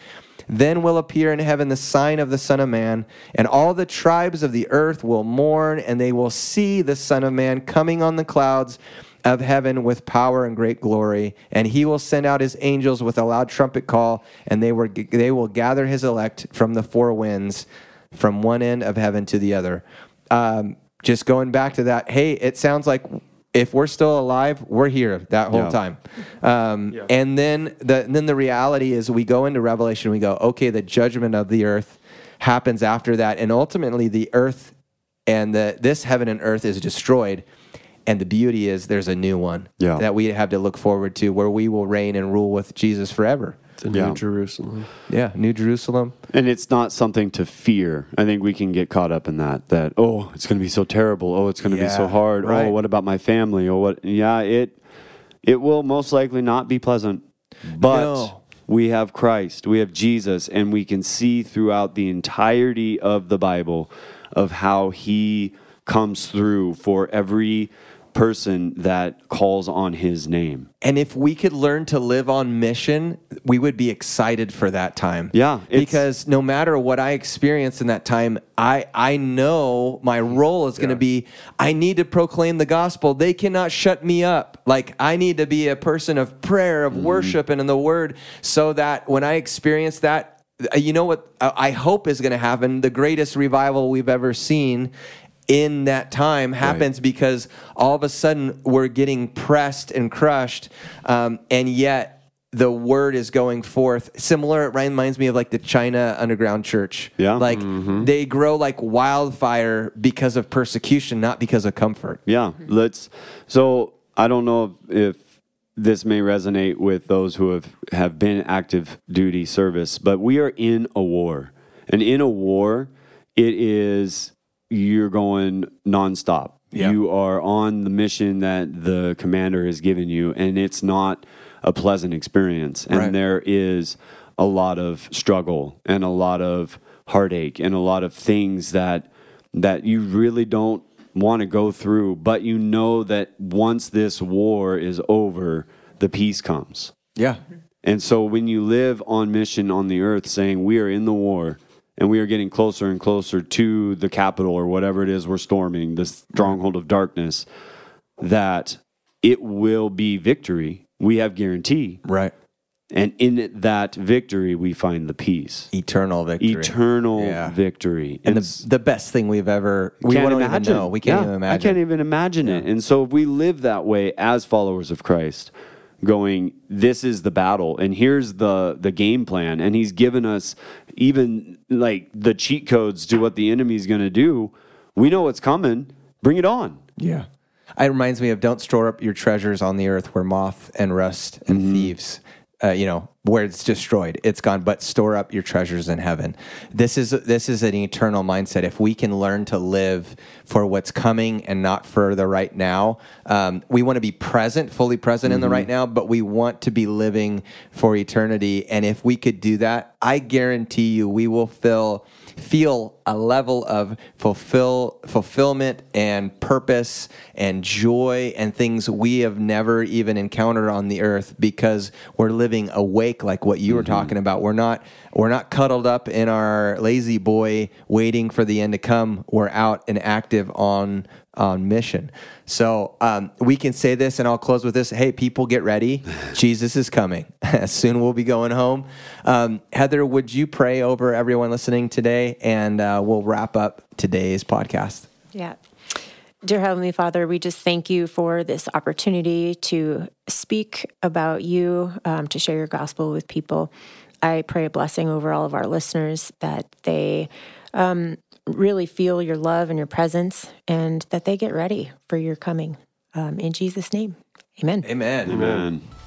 Then will appear in heaven the sign of the Son of Man, and all the tribes of the earth will mourn, and they will see the Son of Man coming on the clouds of heaven with power and great glory. And he will send out his angels with a loud trumpet call, and they were they will gather his elect from the four winds, from one end of heaven to the other. Um, just going back to that, hey, it sounds like if we're still alive, we're here that whole Yeah. time. Um, Yeah. And then the and then the reality is we go into Revelation, we go, okay, the judgment of the earth happens after that, and ultimately the earth and the this heaven and earth is destroyed. And the beauty is there's a new one Yeah. that we have to look forward to, where we will reign and rule with Jesus forever. It's a New Yeah. Jerusalem. Yeah, New Jerusalem. And it's not something to fear. I think we can get caught up in that, that, oh, it's going to be so terrible. Oh, it's going to be so Yeah, hard. right. Oh, what about my family? Oh, what? Yeah, it, it will most likely not be pleasant. But No. we have Christ, we have Jesus, and we can see throughout the entirety of the Bible of how he comes through for every person that calls on his name. And if we could learn to live on mission, we would be excited for that time. Yeah, it's- Because no matter what I experience in that time, I I know my role is going to be, I need to proclaim the gospel. They cannot shut me up. Like, I need to be a person of prayer, of worship, and in the word, so that when I experience that, you know what I hope is going to happen? The greatest revival we've ever seen in that time happens because all of a sudden we're getting pressed and crushed, um, and yet the word is going forth. Similar, it reminds me of like the China underground church. Yeah. Like they grow like wildfire because of persecution, not because of comfort. Yeah, let's. So I don't know if, if this may resonate with those who have, have been active duty service, but we are in a war. And in a war, it is, you're going nonstop. Yeah. You are on the mission that the commander has given you, and it's not a pleasant experience. And Right. there is a lot of struggle and a lot of heartache and a lot of things that that you really don't want to go through, but you know that once this war is over, the peace comes. Yeah. And so when you live on mission on the earth saying we are in the war and we are getting closer and closer to the capital or whatever it is we're storming, the stronghold of darkness, that it will be victory. We have guarantee. Right. And in that victory, we find the peace. Eternal victory. Eternal Yeah. victory. And s- the, the best thing we've ever, we can't don't imagine. even know. We can't Yeah, even imagine. I can't even imagine it. And so if we live that way as followers of Christ, going, this is the battle, and here's the the game plan, and he's given us even like the cheat codes to what the enemy's going to do. We know what's coming. Bring it on. Yeah. It reminds me of don't store up your treasures on the earth where moth and rust and Mm-hmm. thieves, uh, you know, where it's destroyed, it's gone, but store up your treasures in heaven. This is this is an eternal mindset. If we can learn to live for what's coming and not for the right now, um, we want to be present, fully present in the right now, but we want to be living for eternity. And if we could do that, I guarantee you we will feel feel a level of fulfill fulfillment and purpose and joy and things we have never even encountered on the earth, because we're living awake, like what you were talking about. We're not we're not cuddled up in our lazy boy waiting for the end to come. We're out and active on on mission. So um, we can say this, and I'll close with this. Hey, people, get ready. Jesus is coming. Soon we'll be going home. Um, Heather, would you pray over everyone listening today, and uh, we'll wrap up today's podcast. Yeah. Dear Heavenly Father, we just thank you for this opportunity to speak about you, um, to share your gospel with people. I pray a blessing over all of our listeners, that they um, really feel your love and your presence, and that they get ready for your coming. Um, in Jesus' name, amen. Amen. Amen.